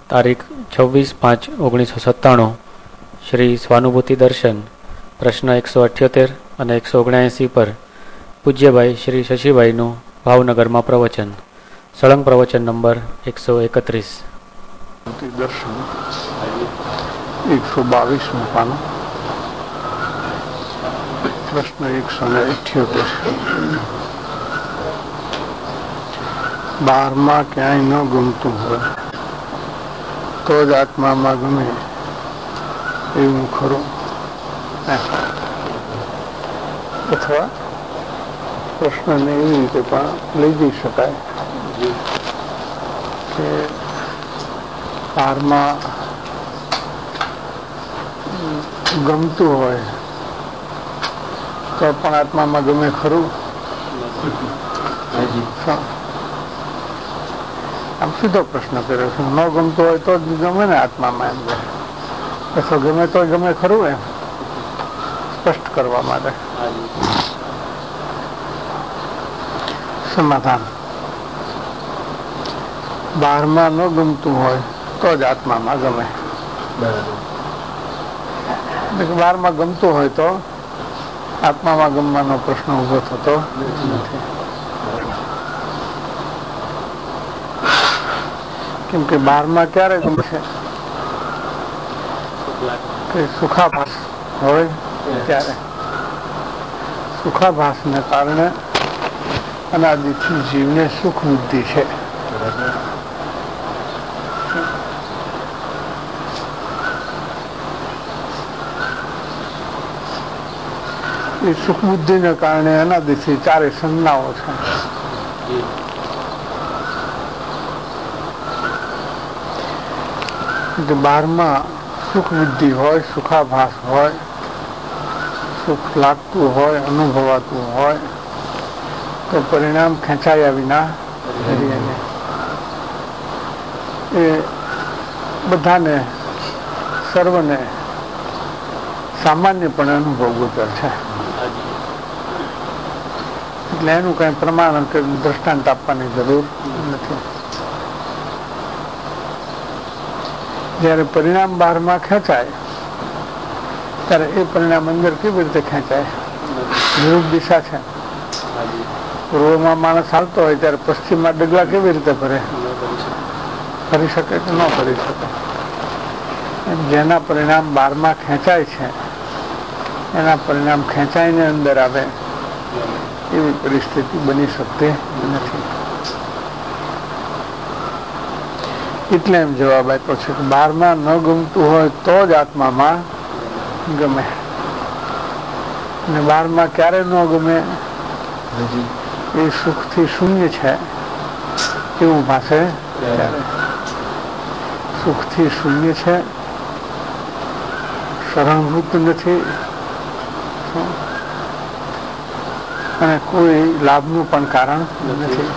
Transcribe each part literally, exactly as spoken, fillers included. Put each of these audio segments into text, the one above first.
તારીખ છવ્વીસ પાંચ ઓગણીસો સત્તાણું શ્રી સ્વાનુભૂતિ દર્શન પ્રશ્ન એકસો અઠ્યોતેર અને એકસો ઓગણએંસી પર પૂજ્યભાઈ શ્રી શશીભાઈનું ભાવનગરમાં પ્રવચન. સળંગ પ્રવચન નંબર એકસો એકત્રીસ. દર્શન એકસો બાવીસ નું પાનું, પ્રશ્ન એકસો ને અઠ્યોતેર. બહારમાં ક્યાંય ન ગમતું હોય તો જ આત્મામાં ગમે એવું ખરું? અથવા પ્રશ્નને એવી રીતે પણ લઈ જઈ શકાય કે બહારમાં ગમતું હોય તો પણ આત્મામાં ગમે ખરું? આમ સીધો પ્રશ્ન કર્યો છે. ન ગમતું હોય તો જ ગમે ને આત્મામાં, એમ અથવા ગમે તો ગમે ખરું, એમ સ્પષ્ટ કરવા માટે. સમાધાન: બહારમાં ન ગમતું હોય તો જ આત્મામાં ગમે. બહારમાં ગમતું હોય તો આત્મામાં ગમવાનો પ્રશ્ન ઉભો થતો નથી. કેમ કે બહારમાં ક્યારે ગમશે કે સુખાભાસ હોય ત્યારે. સુખાભાસને કારણે અનાદિથી જીવને સુખ બુદ્ધિ છે. એ સુખ બુદ્ધિને કારણે અનાદિથી ચારે સંજ્ઞાઓ છે. બહારમાં સુખ બુદ્ધિ હોય, સુખાભાસ હોય, સુખ લાગતું હોય, અનુભવાતું હોય તો પરિણામ ખેંચાયા વિના એ બધાને, સર્વને સામાન્યપણે અનુભવ ગોચર છે. એટલે એનું કઈ પ્રમાણ કે દ્રષ્ટાંત આપવાની જરૂર નથી. જયારે પરિણામ બહારમાં ખેંચાય ત્યારે એ પરિણામ અંદર કેવી રીતે ખેંચાય? વિરુદ્ધ દિશા છે. પૂર્વમાં માણસ હાલતો હોય ત્યારે પશ્ચિમમાં ડગલા કેવી રીતે ભરે? ફરી શકે કે ન ફરી શકે? જેના પરિણામ બહારમાં ખેંચાય છે એના પરિણામ ખેંચાઈને અંદર આવે એવી પરિસ્થિતિ બની શકતી નથી. એટલે એમ જવાબ આપ્યો છે કે બહારમાં ન ગમતું હોય તો જ આત્મામાં ગમે. અને બહારમાં ક્યારે ન ગમે? એ સુખથી શૂન્ય છે એવું ભાષે ત્યારે. સુખથી શૂન્ય છે, શરણભૂત નથી અને કોઈ લાભનું પણ કારણ નથી.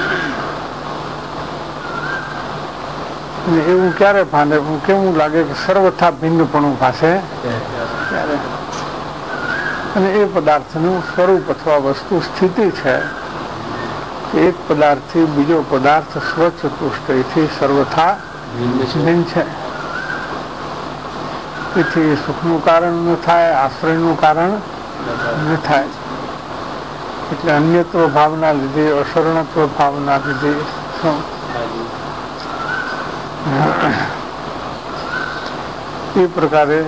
એવું ક્યારે ભાને કેવું લાગે કે સર્વથા ભિન્નપણું ભાષે ત્યારે. અને એ પદાર્થનું સ્વરૂપ અથવા વસ્તુ સ્થિતિ છે કે એક પદાર્થથી બીજો પદાર્થ સ્વચતુષ્ટયથી સર્વથા ભિન્ન છે. તેથી સુખનું કારણ ન થાય, આશ્રયનું કારણ ન થાય. એટલે અન્યત્વ ભાવના લીધે, અશરણત્વ ભાવના લીધે એ પ્રકારે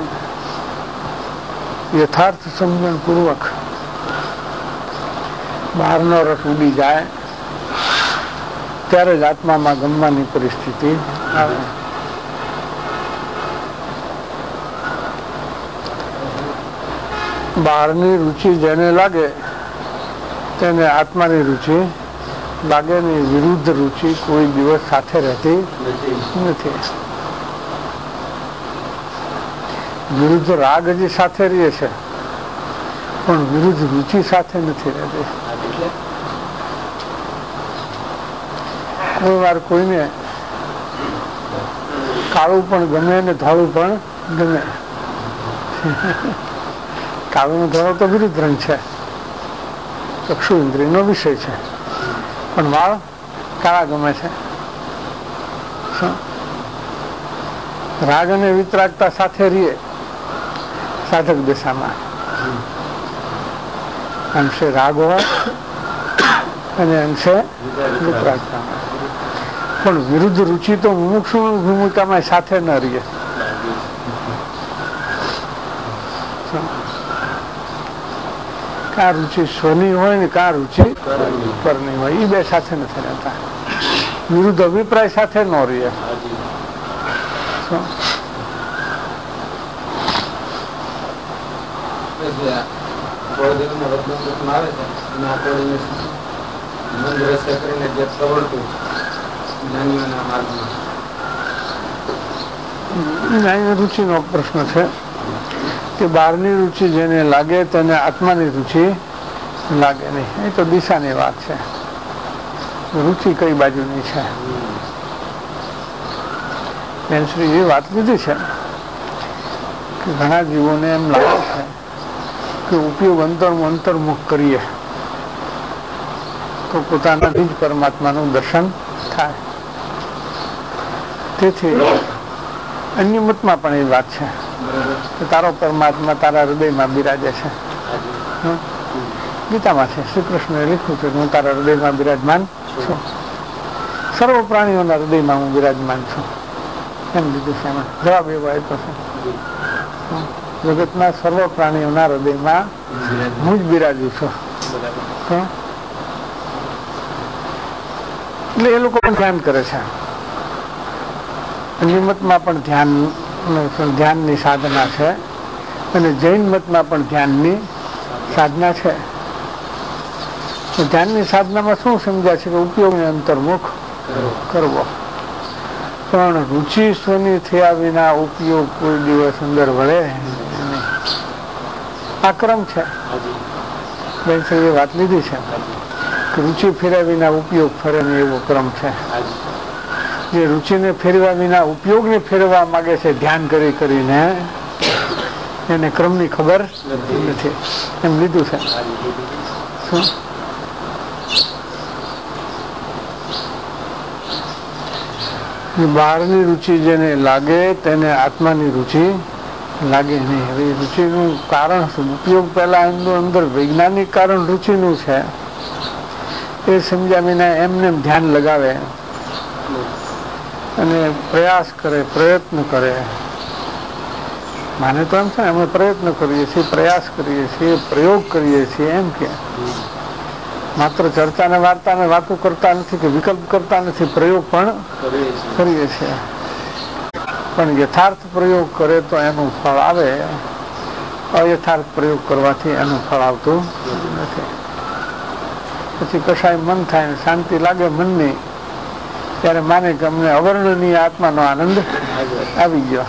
યથાર્થ સમજણ પૂર્વક બહારનો રસ ઉડી જાય ત્યારે જ આત્મામાં ગમવાની પરિસ્થિતિ આવે. બહારની રુચિ જેને લાગે તેને આત્માની રુચિ લાગે ની વિરુદ્ધ રુચિ કોઈ દિવસ સાથે રહેતી નથી. વિરુદ્ધ રાગ હજી સાથે રહે છે પણ વિરુદ્ધ રુચિ સાથે નથી રહેતી. કોઈ વાર કોઈને કાળું પણ ગમે ને ધોળું પણ ગમે. કાળું ને ધોળો તો વિરુદ્ધ રંગ છે, ચક્ષુ ઇન્દ્રિયનો વિષય છે, પણ વાળ કાળા ગમે છે. રાગ અને વિતરાગતા સાથે રહીએ સાધક દશામાં, અંશે રાગ હોય અને અંશે વિતરાગતા, પણ વિરુદ્ધ રુચિ તો મુમુક્ષુ ભૂમિકામાં સાથે ન રહીએ. કા રુચિ સ્વની હોય ને કા રુચિ પરની હોય, એ બે સાથે નથી રહેતા. વિરુદ્ધ અભિપ્રાય સાથે ન રહીએ. રુચિ નો પ્રશ્ન છે કે બહારની રુચિ જેને લાગે તેને આત્માની રુચિ લાગે નહીં. એ તો દિશાની વાત છે. રુચિ કઈ બાજુની છે? બેનશ્રી એ વાત લીધી છે કે ઘણા જીવોને એમ લાગે છે કે ઉપયોગ અંતર અંતર્મુખ કરીએ તો પોતાના જ પરમાત્માનું દર્શન થાય. તેથી અન્ય મતમાં પણ એ વાત છે કે તારો પરમાત્મા તારા હૃદયમાં બિરાજે છે. ગીતામાં છે, શ્રી કૃષ્ણએ લખ્યું છે હું તારા હૃદયમાં બિરાજમાન છું, સર્વ પ્રાણીઓના હૃદયમાં હું બિરાજમાન છું. એમ લીધું છે. એમાં જવાબ એવો આપ્યો છે જગતના સર્વ પ્રાણીઓના હૃદયમાં હું જ બિરાજું છું. એટલે એ લોકો પણ ધ્યાન કરે છે. અન્યમતમાં પણ ધ્યાન ધ્યાનની સાધના છે અને જૈન મતમાં પણ ધ્યાનની સાધના છે. ધ્યાનની સાધનામાં શું સમજાય છે કે ઉપયોગને અંતર્મુખ કરવો, પણ રુચિ સ્વની થયા વિના ઉપયોગ કોઈ દિવસ અંદર વળે નહીં. આ ક્રમ છે. બેન સાહેબે વાત લીધી છે કે રુચિ ફેર્યા વિના ઉપયોગ ફરે નહીં, એવો ક્રમ છે. જે રુચિને ફેરવા વિના ઉપયોગને ફેરવા માંગે છે ધ્યાન કરી કરીને, એને ક્રમની ખબર નથી. એમ લીધું છે. શું બહારની રુચિ જેને લાગે તેને આત્માની રુચિ લાગે નહીં. હવે રુચિનું કારણ શું? ઉપયોગ પહેલા અંદર અંદર વૈજ્ઞાનિક કારણ રુચિનું છે એ સમજ્યા વિના એમને ધ્યાન લગાવે અને પ્રયાસ કરે, પ્રયત્ન કરે. માને તો એમ છે અમે પ્રયત્ન કરીએ છીએ, પ્રયાસ કરીએ છીએ, પ્રયોગ કરીએ છીએ, એમ કે માત્ર ચર્ચા ને વાર્તા ને વાતો કરતા નથી કે વિકલ્પ કરતા નથી, પ્રયોગ પણ કરીએ છીએ. પણ યથાર્થ પ્રયોગ કરે તો એનું ફળ આવે, અયથાર્થ પ્રયોગ કરવાથી એનું ફળ આવતું નથી. પછી કશાય મન થાય ને શાંતિ લાગે મનની, ત્યારે માને કે અમને અવર્ણનીય આત્માનો આનંદ આવી ગયો.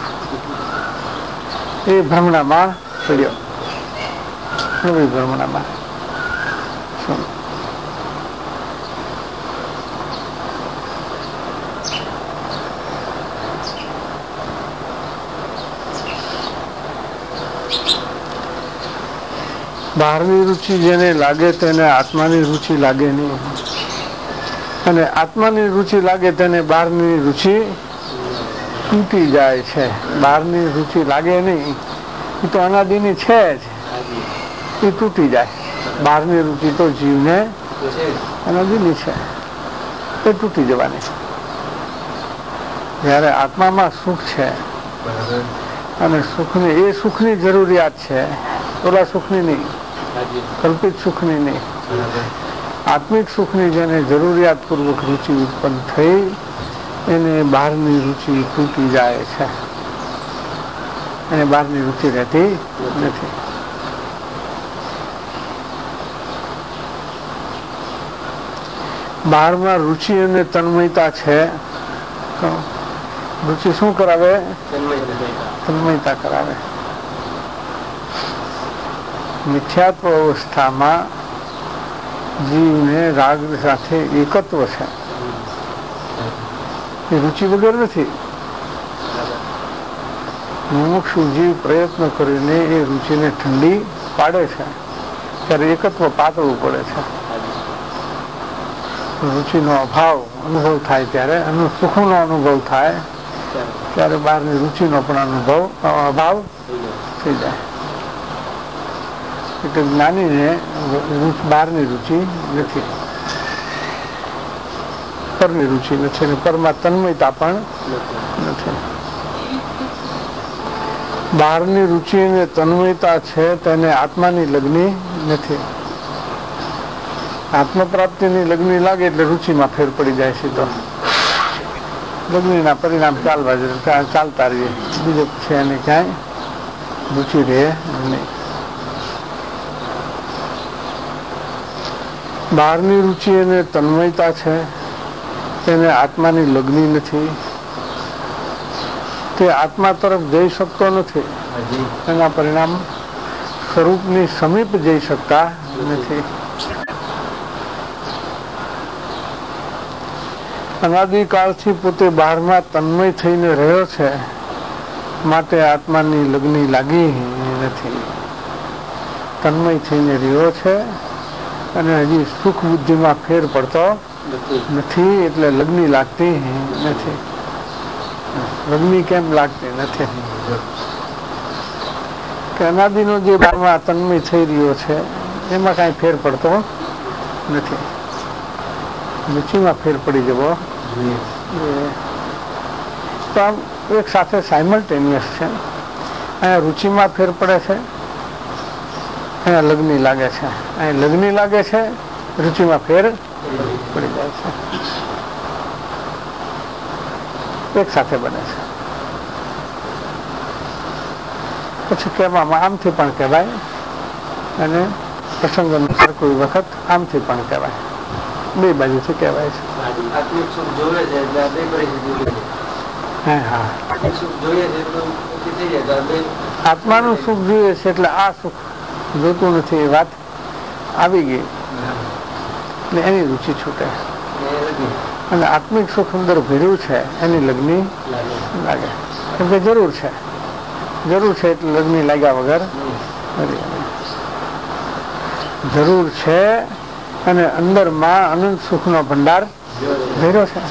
એ ભ્રમણામાં પડ્યો. નવી ભ્રમણામાં શું બહારની રુચિ જેને લાગે તેને આત્માની રુચિ લાગે નહીં, અને આત્માની રુચિ લાગે તેને બહારની રુચિ તૂટી જાય છે. બહારની રુચિ લાગે નહીં એ તો અનાદિની છે જ, એ તૂટી જાય. બહારની રુચિ તો જીવને અનાદિની છે, એ તૂટી જવાની. જયારે આત્મામાં સુખ છે અને સુખની એ સુખની જરૂરિયાત છે, ઓલા સુખની નહીં, કલ્પિત સુખની નહીં. આત્મિક સુખની જેને જરૂરિયાત પૂર્વક રુચિ ઉત્પન્ન થઈ એને બહારની રુચિ તૂટી જાય છે, એને બહારની રુચિ રહેતી નથી. બહારમાં રુચિ અને તન્મયતા છે. રુચિ શું કરાવે? તન્મયતા કરાવે. મિથ્યાત્વ અવસ્થામાં જીવને રાગ સાથે એકત્વ છે, એ રુચિ વગર નથી. મુમુક્ષુ જીવ પ્રયત્ન કરીને એ રુચિને ઠંડી પાડે છે, ત્યારે એકત્વ પાતળું પડે છે. રુચિનો અભાવ અનુભવ થાય ત્યારે એનો સુખનો અનુભવ થાય ત્યારે બહારની રુચિનો પણ અનુભવ અભાવ થઈ જાય. એટલે જ્ઞાનીને બહારની રુચિ નથી, પરની રુચિ નથી, અને પરમાં તન્મયતા પણ નથી. બહારની રુચિ અને તન્મયતા છે તેને આત્માની લગ્ની નથી. આત્મપ્રાપ્તિની લગ્ની લાગે એટલે રુચિમાં ફેર પડી જાય છે. તો લગ્નીના પરિણામ ચાલવા ચાલતા રહીએ, બીજે પછી એને ક્યાંય રુચિ રહે નહીં. બહારની રુચિ અને તન્મયતા છે તેને આત્માની લગ્ની નથી. તે આત્મા તરફ જઈ શકતો નથી. એના પરિણામ સ્વરૂપની સમીપ જઈ શકતા નથી. અનાદિકાળથી પોતે બહારમાં તન્મય થઈને રહ્યો છે, માટે આત્માની લગ્ની લાગી નથી. તન્મય થઈને રહ્યો છે અને હજી સુખ બુદ્ધિમાં ફેર પડતો નથી, એટલે લગ્ની લાગતી નથી. લગ્ની કેમ લાગતી નથી? કે અનાદિનો જે બહારમાં તન્મય થઈ રહ્યો છે એમાં કાંઈ ફેર પડતો નથી. રુચિમાં ફેર પડી જવો તો આમ એક સાથે સાયમલ્ટેનિયસ છે. અહીંયા રુચિમાં ફેર પડે છે, અહીંયા લગ્ની લાગે છે. અહીંયા લગ્ની લાગે છે, રુચિમાં ફેર પડી જાય છે. એક સાથે બને છે. પછી કહેવામાં આમથી પણ કહેવાય અને પ્રસંગ અનુસાર કોઈ વખત આમથી પણ કહેવાય. બે બાજુથી કહેવાય છે. આત્માનું સુખ જોઈએ છે એટલે આ સુખ જોતું નથી, એ વાત આવી ગઈ એટલે એની રુચિ છૂટે. અને આત્મિક સુખ અંદર ભર્યું છે એની લગ્ની લાગે. કેમ કે જરૂર છે, જરૂર છે એટલે લગ્ની લાગ્યા વગર જરૂર છે. અને અંદરમાં અનંત સુખનો ભંડાર ભર્યો છે.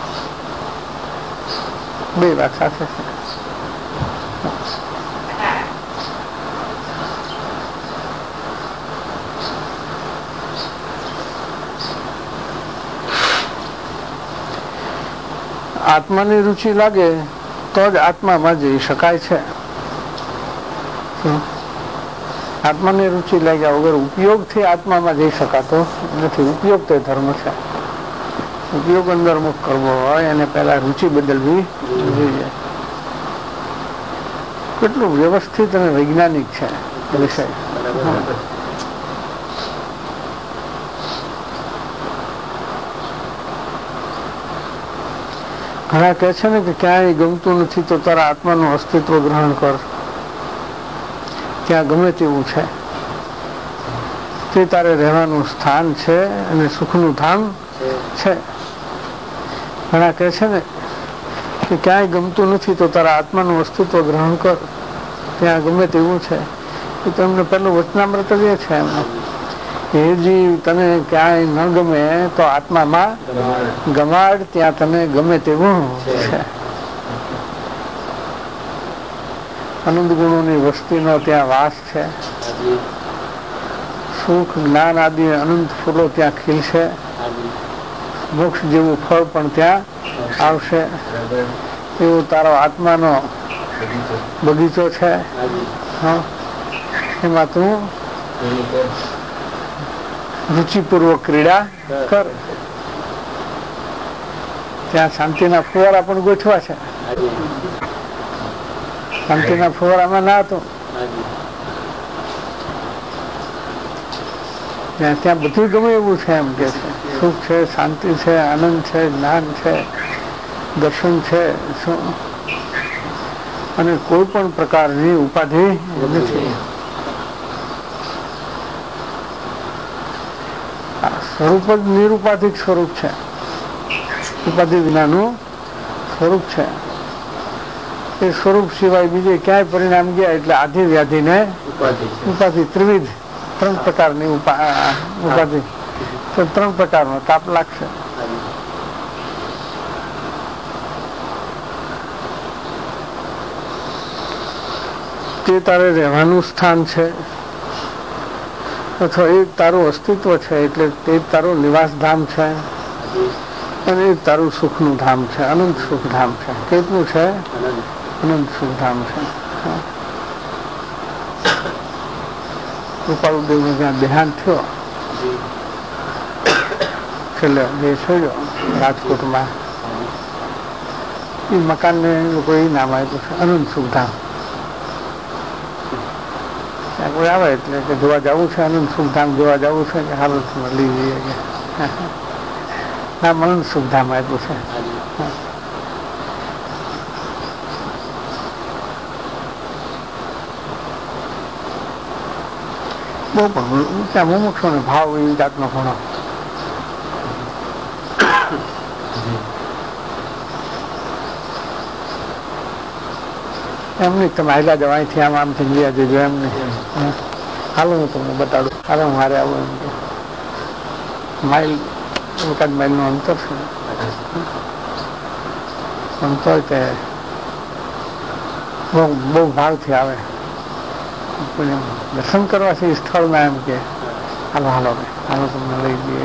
બે વાત સાથે છે. આત્માની રુચિ લાગે તો જ આત્મામાં જઈ શકાય છે. આત્માની રુચિ લાગ્યા વગર ઉપયોગથી આત્મામાં જઈ શકાતો નથી. ઉપયોગ તે ધર્મ છે. ઉપયોગ અંદર મુખ કરવો હોય એને પહેલા રુચિ બદલવી જોઈએ. કેટલું વ્યવસ્થિત અને વૈજ્ઞાનિક છે વિષય. ઘણા કહે છે ને કે ક્યાંય ગમતું નથી તો તારા આત્માનું અસ્તિત્વ ગ્રહણ કર. ત્યાં ગમે તેવું છે તે તારે રહેવાનું સ્થાન છે અને સુખનું ધામ છે. ઘણા કહે છે ને કે ક્યાંય ગમતું નથી તો તારા આત્માનું અસ્તિત્વ ગ્રહણ કર, ત્યાં ગમે તેવું છે. એ તમને પેલું વચનામૃત જે છે એમને એ જીવ તને ક્યાંય ન ગમે તો આત્મામાં ગમાડ, ત્યાં તને ગમે તેવું છે. અનંત ગુણોની વસ્તીનો ત્યાં વાસ છે. સુખ જ્ઞાન આદિ અનંત ફૂલો ત્યાં ખીલશે. મોક્ષ જેવું ફળ પણ ત્યાં આવશે. એવો તારો આત્માનો બગીચો છે. હા, એમાં તું રુચિપૂર્વક ક્રીડા કર. ત્યાં શાંતિના ફુવારા પણ ગોઠવા છે. શાંતિના ફુવારામાં ના હતો ત્યાં બધું ગમે એવું છે. એમ કે છે સુખ છે, શાંતિ છે, આનંદ છે, જ્ઞાન છે, દર્શન છે, અને કોઈ પણ પ્રકારની ઉપાધિ નથી. સ્વરૂપ જ નિરુપાધિક સ્વરૂપ છે. ઉપાધિ વિનાનું સ્વરૂપ છે. એ સ્વરૂપ સિવાય બીજે ક્યાંય પરિણામ ગયા એટલે આધિ વ્યાધિ ને ઉપાધિ, ત્રિવિધ ત્રણ પ્રકારની ઉપાધિ, ત્રણ પ્રકારનો તાપ લાગશે. તે તારે રહેવાનું સ્થાન છે અથવા એ તારું અસ્તિત્વ છે, એટલે તે તારું નિવાસધામ છે અને એ તારું સુખનું ધામ છે, અનંત સુખધામ છે. કેટલું છે? અનંત સુખધામ છે. કૃપાળુદેવનો જ્યાં દેહાંત થયો, છેલ્લે જે છોડ્યો રાજકોટમાં, એ મકાનને લોકો એ નામ આપ્યું છે અનંત સુખધામ. ત્યાં કોઈ આવે એટલે કે જોવા જવું છે, અનંત સુખધામ જોવા જવું છે, કે હાલતમાં લઈ જઈએ કે નામ અનંત સુખધામ આપ્યું છે. બહુ પણ ત્યાં મુમુક્ષો ને ભાવ એ જાતનો ઘણો. એમ નહીં તમે આયલા જાવ અહીંથી આમ આમ થઈ ગયા જજો, એમ નહીં. હાલો હું તમને બતાડું, હાલો હું હારે આવું એમ કે માઇલ એકાદ માઇલનું અંતર છે. પણ તોય તે બહુ બહુ ભાવથી આવે. દર્શન કરવાથી સ્થળમાં એમ કે હાલો હાલો હાલો તમને લઈ જઈએ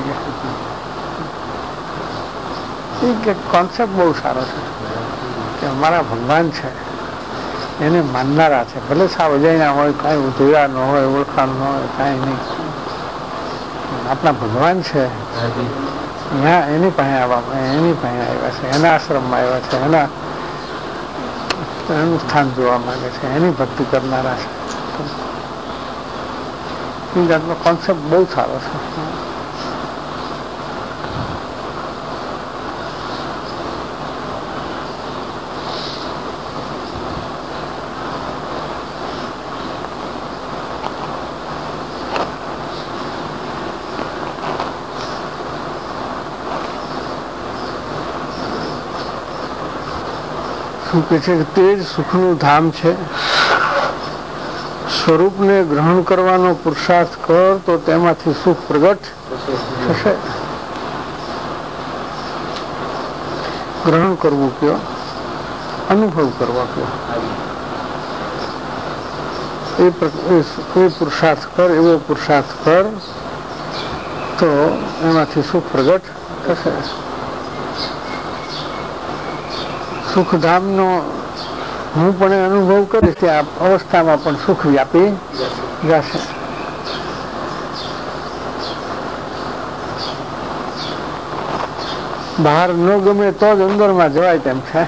કે કોન્સેપ્ટ બહુ સારો છે કે અમારા ભગવાન છે એને માનનારા છે. ભલે સાવ અજાણ્યા હોય, કાંઈ જોયા ન હોય, ઓળખાણ ન હોય, કાંઈ નહીં, આપણા ભગવાન છે. ત્યાં એની પાસે આવવા એની પાસે આવ્યા છે, એના આશ્રમમાં આવ્યા છે, એના એનું સ્થાન જોવા માંગે છે, એની ભક્તિ કરનારા છે. એ જાતનો કોન્સેપ્ટ બહુ સારો છે. શું કે છે કે તે જ સુખનું ધામ છે. સ્વરૂપને ગ્રહણ કરવાનો પુરુષાર્થ કર તો તેમાંથી સુખ પ્રગટ થશે. ગ્રહણ કરવું કયો, અનુભવ કરવા કયો, એ પુરુષાર્થ કર, એવો પુરુષાર્થ કર તો એમાંથી સુખ પ્રગટ થશે. સુખધામનો હું પણ અનુભવ કરીશ ત્યાં અવસ્થામાં પણ સુખ વ્યાપી જશે. બહાર ન ગમે તો જ અંદરમાં જવાય તેમ છે.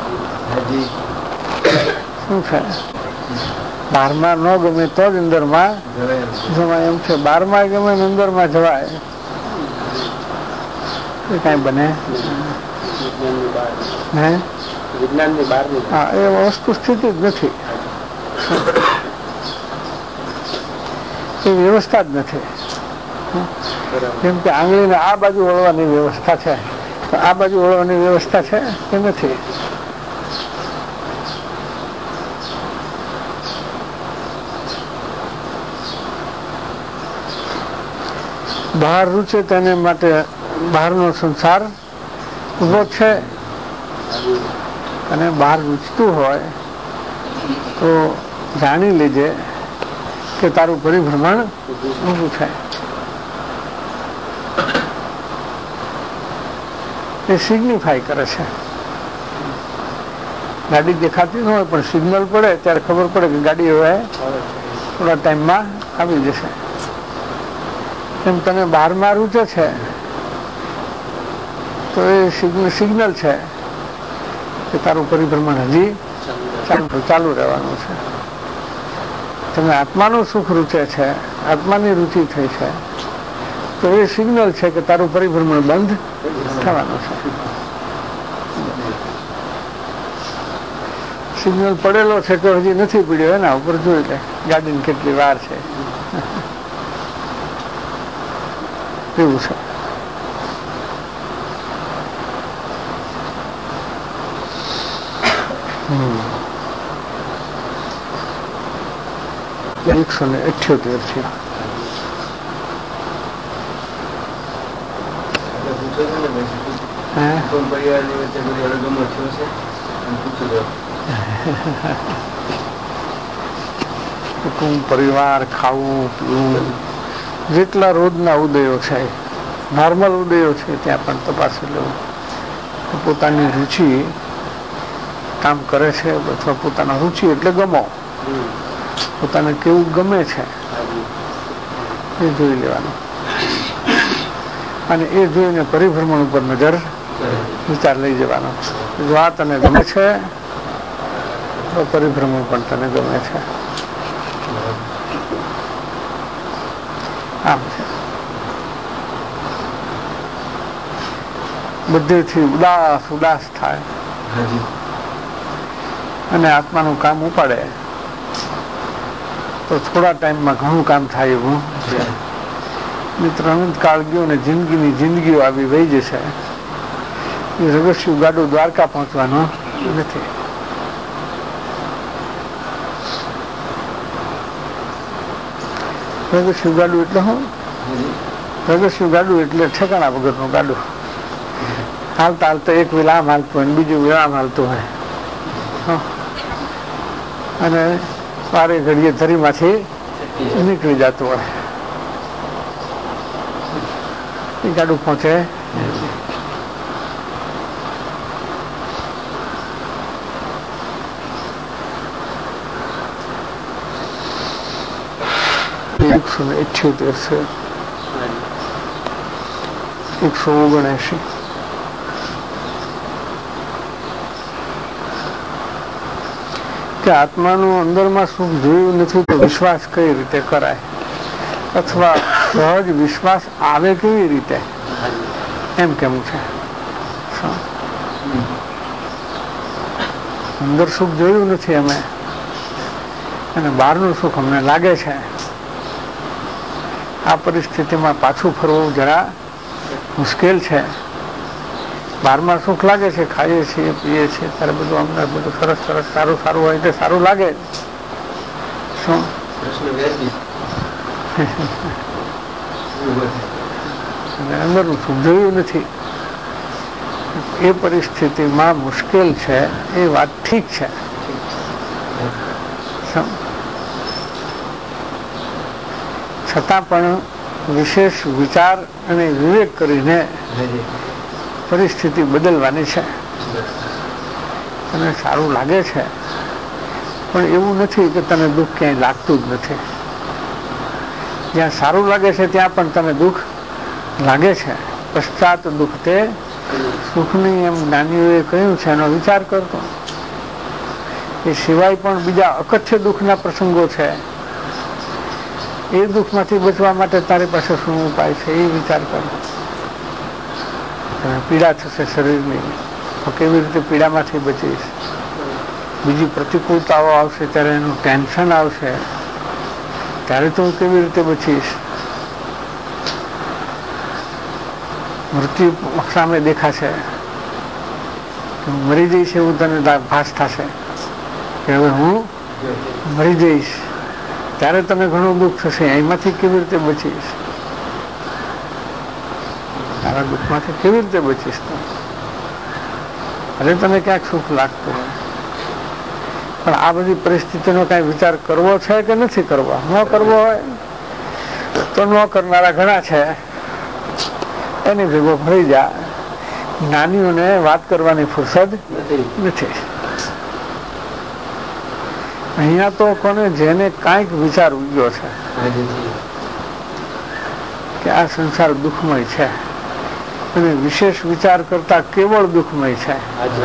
શું છે? બહારમાં ન ગમે તો જ અંદરમાં જવાય એમ છે. બહારમાં ગમે ને અંદરમાં જવાય એ કઈ બને હે? હા, એ વસ્તુ સ્થિતિ જ નથી, એ વ્યવસ્થા જ નથી. જેમ કે આંગળીને આ બાજુ વળવાની વ્યવસ્થા છે, તો આ બાજુ વળવાની વ્યવસ્થા છે કે નથી? બહાર રૂચે તેને માટે બહારનો સંસાર ઉભો છે, અને બહાર રૂચતું હોય તો જાણી લેજે કે તારું પરિભ્રમણ ઊભું થાય. એ સિગ્નિફાય કરે છે. ગાડી દેખાતી ન હોય પણ સિગ્નલ પડે ત્યારે ખબર પડે કે ગાડી હવે થોડા ટાઈમમાં આવી જશે. એમ તને બહારમાં રૂચે છે તો એ સિગ્નલ છે કે તારું પરિભ્રમણ હજી ચાલુ ચાલુ રહેવાનું છે. તમે આત્માનું સુખ રૂચે છે, આત્માની રુચિ થઈ છે, તો એ સિગ્નલ છે કે તારું પરિભ્રમણ બંધ થવાનું છે. સિગ્નલ પડેલો છે તો હજી નથી પડ્યો, એના ઉપર જોઈ લે ગાડીની કેટલી વાર છે. એવું છે. એકસો ને અઠ્યોતેર છે. કુટુંબ, પરિવાર, ખાવું પીવું, જેટલા રોજના ઉદયો છે, નોર્મલ ઉદયો છે, ત્યાં પણ તપાસી લેવું. પોતાની રુચિ કામ કરે છે અથવા પોતાના રુચિ એટલે ગમો, પોતાને કેવું ગમે છે એ જોઈ લેવાનું. અને એ જોઈને પરિભ્રમણ ઉપર નજર વિચાર લઈ જવાનો. જો આ તને ગમે છે તો પરિભ્રમણ પણ તને ગમે છે. આમ છે. બધેથી ઉદાસ ઉદાસ થાય અને આત્માનું કામ ઉપાડે તો થોડા ટાઈમમાં ઘણું કામ થાય એવું છે. મિત્ર અનંત કાળ ગયો ને જિંદગીની જિંદગીઓ આવી વહી જશે. એ રગસ્યું ગાડું દ્વારકા પહોંચવાનું નથી. રગસ્યું ગાડું એટલે શું? રગસ્યું ગાડું એટલે ઠેકાણા વગરનું ગાડું. હાલતા હાલતા એક વેલ આમ હાલતું હોય, બીજું વેલ આમ હાલતું હોય, અને વારે ઘડીએ ધરીમાંથી નીકળી જતું હોય. એ ગાડું પહોંચે. એકસો ને અઠ્યોતેર છે, એકસો ઓગણએસી. કે આત્માનું અંદરમાં સુખ જોયું નથી તો વિશ્વાસ કઈ રીતે કરાય, અથવા સહજ વિશ્વાસ આવે કેવી રીતે, એમ કેમ છે. અંદર સુખ જોયું નથી અમે, અને બહારનું સુખ અમને લાગે છે. આ પરિસ્થિતિમાં પાછું ફરવું જરા મુશ્કેલ છે. બહારમાં સુખ લાગે છે, ખાઈએ છીએ, પીએ છીએ, ત્યારે બધું અમને બધું સરસ સરસ સારું સારું હોય તે સારું લાગે. શું અંદરનું સુખ જોયું નથી. એ પરિસ્થિતિમાં મુશ્કેલ છે, એ વાત ઠીક છે. છતાં પણ વિશેષ વિચાર અને વિવેક કરીને પરિસ્થિતિ બદલવાની છે. તને સારું લાગે છે, પણ એવું નથી કે તને દુઃખ ક્યાંય લાગતું જ નથી. જ્યાં સારું લાગે છે ત્યાં પણ તને દુઃખ લાગે છે. પશ્ચાત દુઃખ તે સુખની, એમ જ્ઞાનીઓએ કહ્યું છે. એનો વિચાર કરતો. એ સિવાય પણ બીજા અકથ્ય દુઃખના પ્રસંગો છે. એ દુઃખમાંથી બચવા માટે તારી પાસે શું ઉપાય છે એ વિચાર કરો. પીડા થશે શરીરની, તો કેવી રીતે પીડામાંથી બચીશ. બીજી પ્રતિકૂળતાઓ આવશે ત્યારે એનું ટેન્શન આવશે, ત્યારે તો હું કેવી રીતે બચીશ. મૃત્યુ સામે દેખાશે, મરી જઈશ એવું તને ભાસ થશે કે હવે હું મરી જઈશ, ત્યારે તને ઘણું દુઃખ થશે. એમાંથી કેવી રીતે બચીશ, તારા દુઃખમાંથી કેવી રીતે બચીશ તું. ભલે તને ક્યાંક સુખ લાગતું હોય, પણ આ બધી પરિસ્થિતિનો કઈ વિચાર કરવો છે કે નથી કરવો. ન કરવો હોય તો ન કરનારા ઘણા છે, એની ભેગો ભળી જા. જ્ઞાનીઓને વાત કરવાની ફુરસદ નથી. અહીંયા તો કોને જેને કાંઈક વિચાર ઉગ્યો છે કે આ સંસાર દુઃખમય છે, અને વિશેષ વિચાર કરતા કેવળ દુઃખમય છે.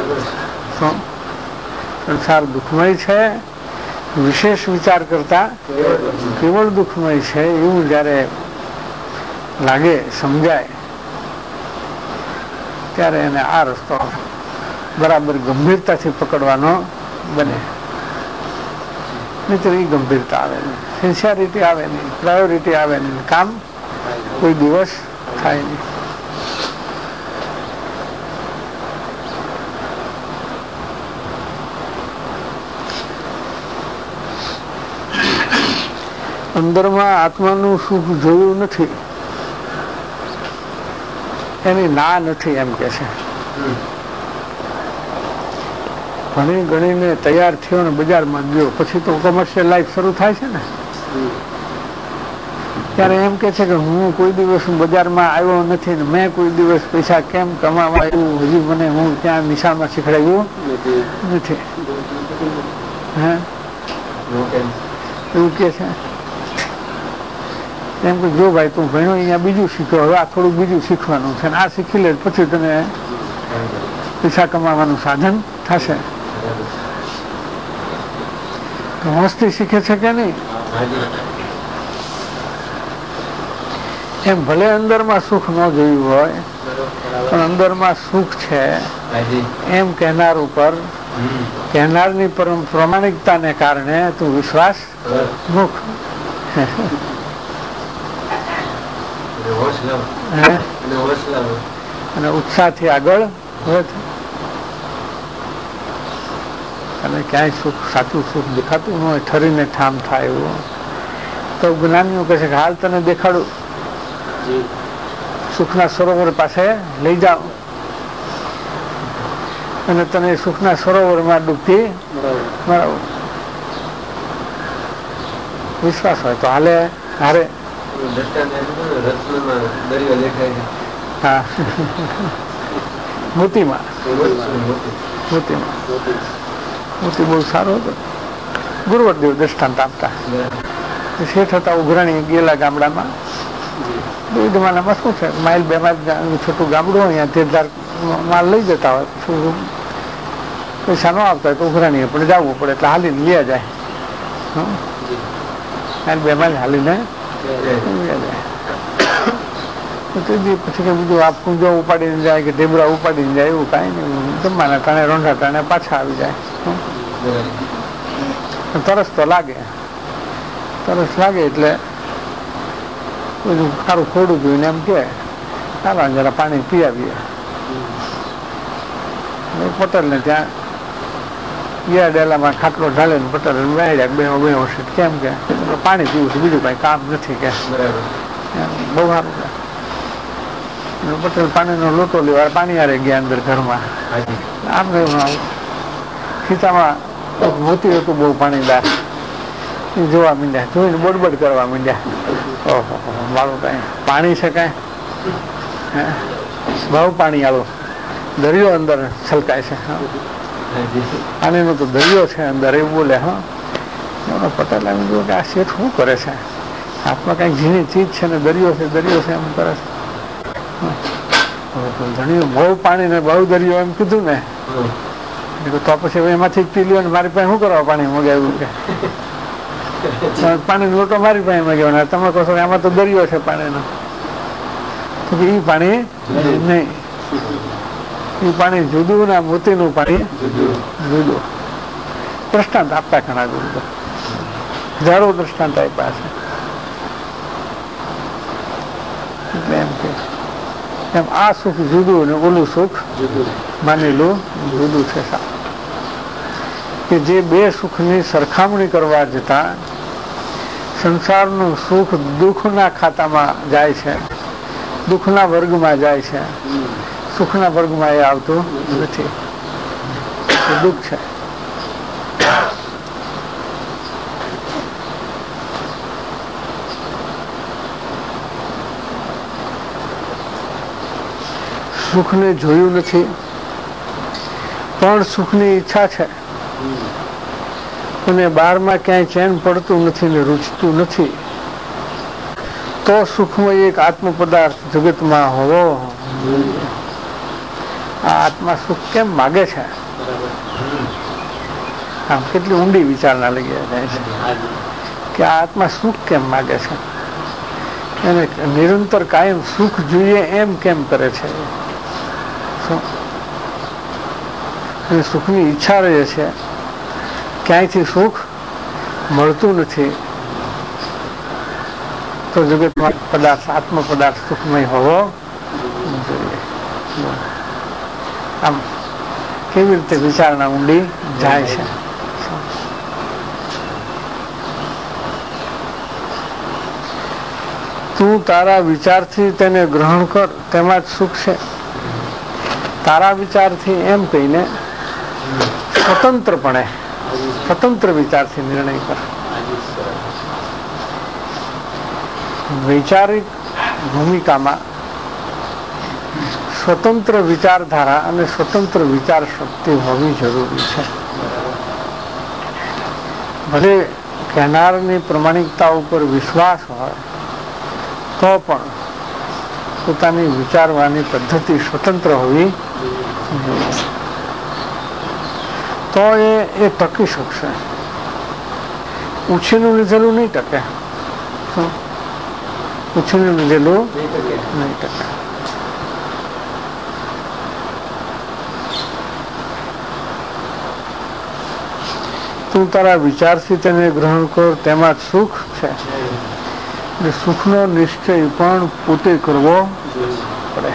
સંસાર દુઃખમય છે, વિશેષ વિચાર કરતા કેવળ દુઃખમય છે, એવું જયારે લાગે, સમજાય, ત્યારે એને આ રસ્તો બરાબર ગંભીરતાથી પકડવાનો બને. નહીં તો એ ગંભીરતા આવે નહીં, સિન્સિયરિટી આવે નહીં, પ્રાયોરિટી આવે નહીં, કામ કોઈ દિવસ થાય નહીં. અંદરમાં આત્માનું સુખ જોયું નથી, એની ના નથી એમ કે છે. ભણી ગણીને તૈયાર થયો ને બજારમાં ગયો, પછી તો કોમર્શિયલ લાઈફ શરૂ થાય છે ને. ત્યારે એમ કે છે કે હું કોઈ દિવસ બજારમાં આવ્યો નથી ને મેં કોઈ દિવસ પૈસા કેમ કમાવા એવું હજી મને હું ત્યાં નિશાળમાં શીખડાયું નથી. હે એવું કે છે. એમ કે જો ભાઈ તું ભણ્યો અહીંયા બીજું શીખ્યો, હવે આ થોડું બીજું શીખવાનું છે, આ શીખી લે પછી તને પૈસા કમાવાનું સાધન થશે. મસ્તી શીખે છે કે નહીં? એમ ભલે અંદરમાં સુખ ન જોયું હોય પણ અંદરમાં સુખ છે એમ કહેનાર ઉપર કહેનારની પ્રમાણિકતાને કારણે તું વિશ્વાસ મૂક. અને ઉત્સાહથી આગળ વધે. અને ક્યાંય સુખ સાચું સુખ દેખાતું ન હોય, ઠરીને ઠામ થાય એવું, તો જ્ઞાનીઓ કહે છે કે હાલ તને દેખાડું, સુખના સરોવર પાસે લઈ જાઓ અને તને સુખના સરોવરમાં ડૂબતી બરાબર વિશ્વાસ હોય તો હાલે હારે. હા, મોતીમાં મોતીમાં મોતી બહુ સારો હતો. ગુરુવરદેવ દ્રષ્ટાંત આપતા. શેઠ હતા ઉઘરાણી ગયેલા ગામડામાં. એ જમાનામાં શું છે, માઇલ બે માઇલ છોટું ગામડું, અહીંયા તેરદાર માલ લઈ જતા હોય, શું પૈસા ન આવતા હોય તો ઉઘરાણીએ પણ જવું પડે, એટલે હાલીને લે જાય. માઇલ બે માઇલ હાલીને પછી કે બીજું આ પૂંજો ઉપાડીને જાય કે ઢેબરા ઉપાડીને જાય એવું કાંઈ નહીં. જમવાના ટાણે રોંઢા ટાણે પાછા આવી જાય. તરસ તો લાગે, તરસ લાગે એટલે બધું સારું ખોડું જોઈને એમ કે ચાલો જરા પાણી પી આવીએ. પટેલને ત્યાં ગયા ડેલામાં ખાટલો ઢાલે ને પટેલ વહેડ્યા બે બે વર્ષ કેમ કે પાણી પીવું છે, બીજું કઈ કામ નથી કે. બહુ સારું કે પટેલ પાણીનો લોટો લેવા પાણી આરે ગયા અંદર ઘરમાં. આમ ખીચામાં મોતી હતું બહુ પાણીદાર, એ જોવા માંડ્યા, જોઈને બોડબોડ કરવા માંડ્યા. ઓહો મારું કઈ પાણી છે કઈ ભાવ પાણી આવો દરિયો અંદર છલકાય છે. પાણીનો તો દરિયો છે અંદર એવું બોલે. હા પટેલ એમ જોયું કે આ શેઠ શું કરે છે, હાથમાં કઈક ઝીણી ચીજ છે ને દરિયો છે દરિયો છે એમ કરે છે. ધણીઓ બહુ પાણી ને બહુ દરિયો એમ કીધું ને તો પછી એમાંથી જ પી લ્યો ને મારી પાસે શું કરવા પાણી મગાવ્યું કે પાણી લોટો મારી પાસે મગાવ્યો, તમે કહો છો કે આમાં તો દરિયો છે પાણીનો. તો એ પાણી નહીં, એ પાણી જુદું ને મોતીનું પાણી જુદું. દ્રષ્ટાંત આપતા ઘણા જુદું, હજારો દ્રષ્ટાંત આપ્યા છે. એટલે એમ કે એમ આ સુખ જુદું ને ઓલું સુખ માનેલું જુદું છે. કે જે બે સુખની સરખામણી કરવા જતા સંસારનું સુખ દુઃખના ખાતામાં જાય છે, દુઃખના વર્ગમાં જાય છે, સુખના વર્ગમાં એ આવતું નથી. દુઃખ છે. સુખને જોયું નથી પણ સુખની ઈચ્છા છે અને બહારમાં ક્યાંય ચેન પડતું નથી ને રૂચતું નથી, તો સુખમય એક આત્મ પદાર્થ જગતમાં હોવો. આ આત્મા સુખ કેમ માગે છે? આમ કેટલી ઊંડી વિચારણા લઈ જાય છે કે આ આત્મા સુખ કેમ માગે છે, એને નિરંતર કાયમ સુખ જોઈએ એમ કેમ કરે છે. સુખની ઈચ્છા રહે છે, ક્યાંયથી સુખ મળતું નથી, તો જગતમાં પદાર્થ આત્મ પદાર્થ સુખમય હોવો જોઈએ. આમ કેવી રીતે વિચારણા ઊંડી જાય છે. તું તારા વિચારથી તેને ગ્રહણ કર, તેમાં જ સુખ છે. તારા વિચારથી એમ કહીને સ્વતંત્રપણે સ્વતંત્ર વિચારથી નિર્ણય કરે. વૈચારિક ભૂમિકામાં સ્વતંત્ર વિચારધારા અને સ્વતંત્ર વિચાર શક્તિ હોવી જરૂરી છે. ભલે કહેનારની પ્રમાણિકતા ઉપર વિશ્વાસ હોય તો પણ પોતાની વિચારવાની પદ્ધતિ સ્વતંત્ર હોવી તો એ એ ટકી શકશે. ઉછીનું લીધેલું નહીં ટકે. ઉછીનું લીધેલું નહીં ટકે. તું તારા વિચારથી તેને ગ્રહણ કર, તેમાં સુખ છે. સુખનો નિશ્ચય પણ પોતે કરવો પડે.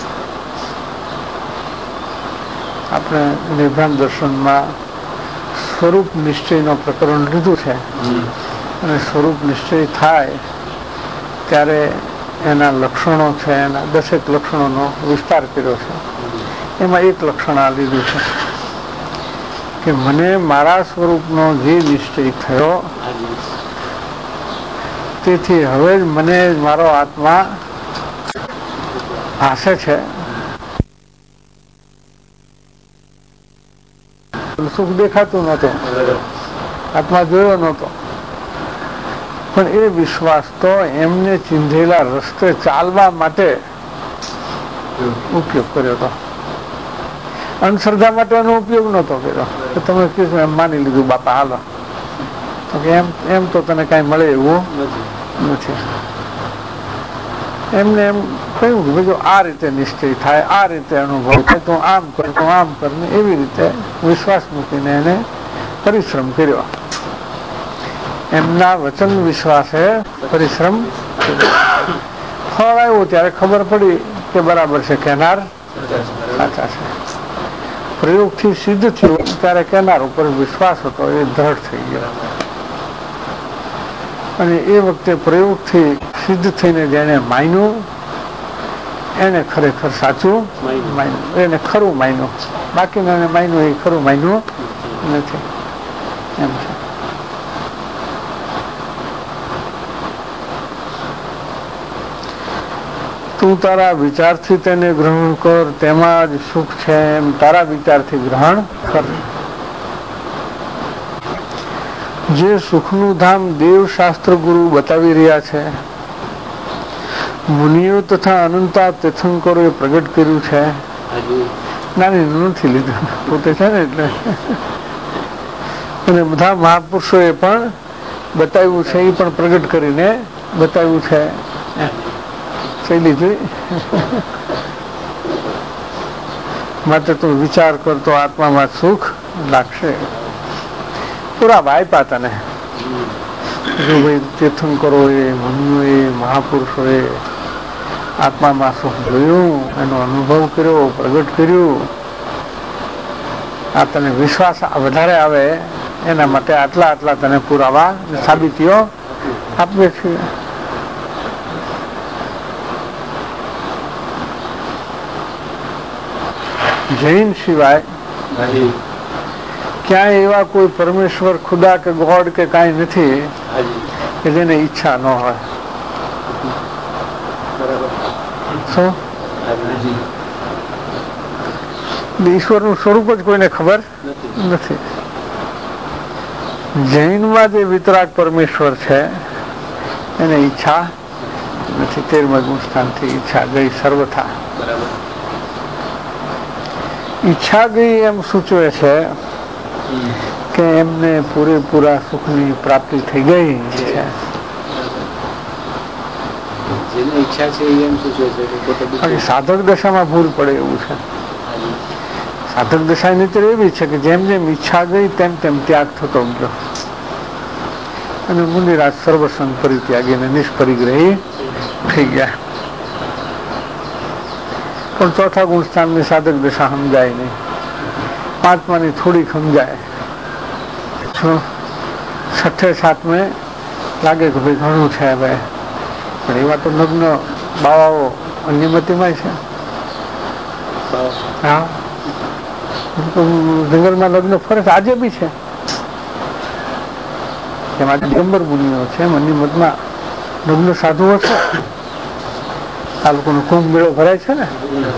આપણે નિર્ભાન દર્શનમાં સ્વરૂપ નિશ્ચયનો પ્રકરણ લીધું છે અને સ્વરૂપ નિશ્ચય થાય ત્યારે એના લક્ષણો છે, એના દસેક લક્ષણોનો વિસ્તાર કર્યો છે. એમાં એક લક્ષણ આ લીધું છે કે મને મારા સ્વરૂપનો જે નિશ્ચય થયો તેથી હવે જ મને મારો આત્મા ભાસે છે. સુખ દેખાતું નહોતું, આત્મા જોયો નહોતો, પણ એ વિશ્વાસ તો એમને ચિંધેલા રસ્તે ચાલવા માટે ઉપયોગ કર્યો હતો. અંધશ્રદ્ધા માટે એનો ઉપયોગ નહોતો કર્યો કે તમે કીધું એમ માની લીધું બાપા હાલો, તો કે એમ એમ તો તને કઈ મળે એવું નથી. એમને એમ કહ્યું કે જો આ રીતે નિશ્ચય થાય, આ રીતે અનુભવ થાય, તો આમ કર તો આમ કર ને એવી રીતે વિશ્વાસ મૂકીને એને પરિશ્રમ કર્યો. એમના વચન વિશ્વાસે પરિશ્રમ ફળ આવ્યું ત્યારે ખબર પડી કે બરાબર છે, કહેનાર સાચા છે. પ્રયોગથી સિદ્ધ થયું ત્યારે કહેનાર ઉપર વિશ્વાસ હતો એ દ્રઢ થઈ ગયો. અને એ વખતે પ્રયોગથી સિદ્ધ થઈને જેને માન્યું એને ખરેખર સાચું માન્યું, એને ખરું માન્યું. બાકીના માન્યું એ ખરું માન્યું નથી. એમ છે. તું તારા વિચારથી તેને ગ્રહણ કર, તેમાં જ સુખ છે એમ તારા વિચારથી ગ્રહણ કર. જે સુખનું ધામ દેવ શાસ્ત્ર ગુરુ બતાવી રહ્યા છે, મુનિઓ તથા અનંતા તીર્થંકરોએ પ્રગટ કર્યું છે. નાની નથી લીધું પોતે છે ને એટલે. અને બધા મહાપુરુષોએ પણ બતાવ્યું છે, એ પણ પ્રગટ કરીને બતાવ્યું છે. લીધું માટે તું વિચાર કરતો આત્મામાં સુખ લાગશે. પૂરા આપ્યા તને. જો ભાઈ તીર્થંકરોએ, મુનિઓએ, મહાપુરુષોએ આત્મામાં સુખ જોયું, એનો અનુભવ કર્યો, પ્રગટ કર્યું, આ તને વિશ્વાસ વધારે આવે એના માટે આટલા આટલા તને પુરાવા સાબિતીઓ આપીએ છીએ. જૈન સિવાય ક્યાંય એવા કોઈ પરમેશ્વર, ખુદા કે ગોડ કે કાંઈ નથી કે જેને ઈચ્છા ન હોય. શું ઈશ્વરનું સ્વરૂપ જ કોઈને ખબર નથી. જૈનમાં જે વિતરાગ પરમેશ્વર છે એને ઈચ્છા નથી. તેરમા ગુણસ્થાનથી ઈચ્છા ગઈ સર્વથા. ઈચ્છા ગઈ એમ સૂચવે છે કે એમને પૂરેપૂરા સુખની પ્રાપ્તિ થઈ ગઈ છે. સાધક દશામાં ભૂલ પડે એવું છે. સાધક દશા નીતિ એવી છે કે જેમ જેમ ઈચ્છા ગઈ તેમ તેમ ત્યાગ થતો ગયો અને મુનિરાજ સર્વસંગ પરિત્યાગીને નિષ્પરિગ્રહી થઈ ગયા. પણ ચોથા ગુણસ્થાનની સાધક દશા સમજાય નહીં. પાંચમાની થોડીક સમજાય. છઠ્ઠે સાતમે લાગે કે ભાઈ ઘણું છે હવે, પણ એવા તો નગ્ન બાવાઓ અન્યમતીમાં છે. હા જંગલમાં લગ્ન ફરે છે, આજે બી છે. એમાં દિગંબર મુનિઓ છે, મનની મતમાં લગ્ન સાધુઓ છે. આ લોકોનો કુંભ મેળો ભરાય છે ને,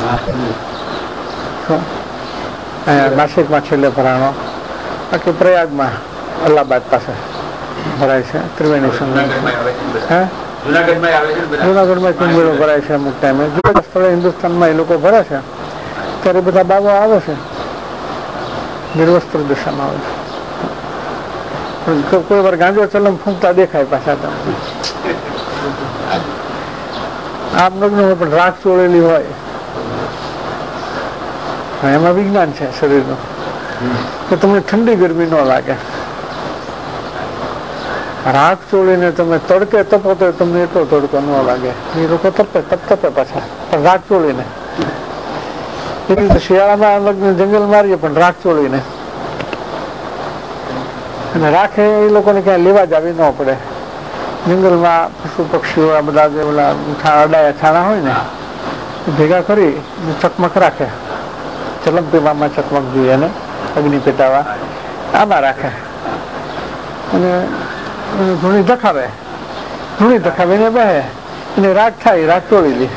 નાસિકમાં છેલ્લે ભરાણો, બાકી પ્રયાગમાં અલ્હાબાદ પાસે ભરાય છે. ત્રિવેણી સંગમ, હા જુનાગઢમાં કુંભ મેળો ભરાય છે. અમુક ટાઈમે જુદા સ્થળે હિન્દુસ્તાનમાં એ લોકો ભરે છે, ત્યારે બધા બાબા આવે છે, નિર્વસ્ત્ર દશામાં આવે છે. કોઈ વાર ગાંજો ચલમ ફૂંકતા દેખાય પાછા તમને. આમ લગ્ન હોય પણ રાખ ચોળેલી હોય, એમાં વિજ્ઞાન છે શરીરનું, કે તમને ઠંડી ગરમી ન લાગે. રાખ ચોળીને તમે તડકે તપો તો તમને એટલો તડકો ન લાગે. એ લોકો તપે તપ તપે પાછા, પણ રાખ ચોળીને. એ રીતે શિયાળામાં લગ્ન જંગલ મારીએ પણ રાખ ચોળીને. અને રાખે એ લોકોને ક્યાંય લેવા જ આવી ન પડે. જંગલમાં પશુ પક્ષીઓ આ બધા જે ઓલા અડાયા છાણા હોય ને ભેગા કરી ચકમક રાખે. ચલમ પીવામાં ચકમક જોઈએ ને અગ્નિ પેટાવા આમાં રાખે, અને ધૂણી ધખાવે, ધૂણી ધખાવીને બેહે, અને રાખ થાય, રાખ ચોળી લે.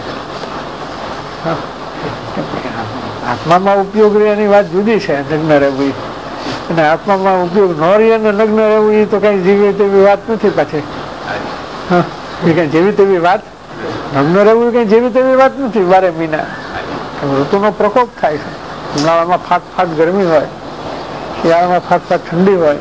આત્મામાં ઉપયોગ રહે એની વાત જુદી છે, લગ્ન રહેવું. અને આત્મામાં ઉપયોગ ન રહે અને લગ્ન રહેવું એ તો કઈ જીવી તેવી વાત નથી પાછી. હા, એ કઈ જેવી તેવી વાત, લગ્ન રહેવું કઈ જેવી તેવી વાત નથી. બારે મહિના ઋતુનો પ્રકોપ થાય છે. ઉનાળામાં ફાટ ફાટ ગરમી હોય, શિયાળામાં ફાટ ફાટ ઠંડી હોય.